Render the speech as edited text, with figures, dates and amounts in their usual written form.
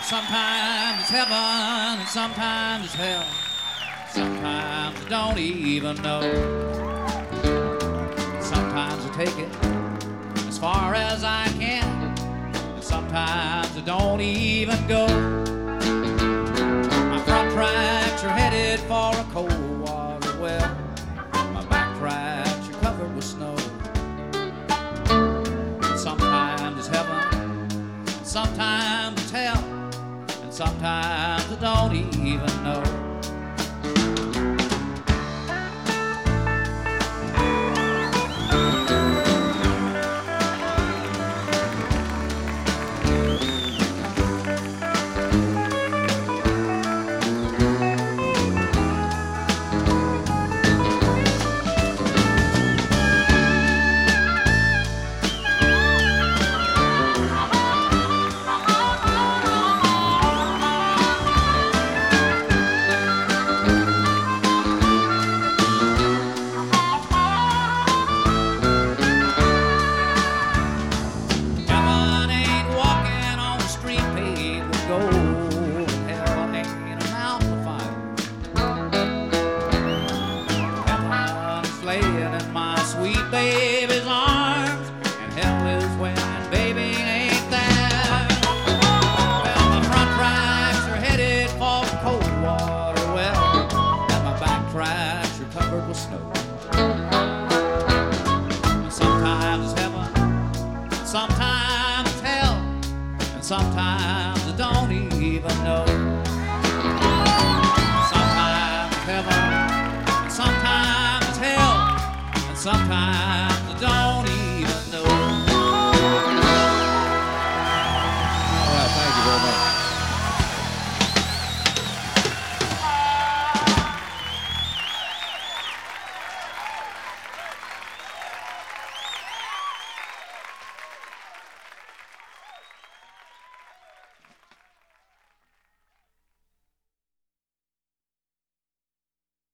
Sometimes it's heaven and sometimes it's hell. Sometimes I don't even know. Sometimes I take it as far as I can, and sometimes I don't even go. My front tracks are headed for a cold water well. My back tracks are covered with snow. And sometimes it's heaven, and sometimes it's hell, and sometimes I don't even know.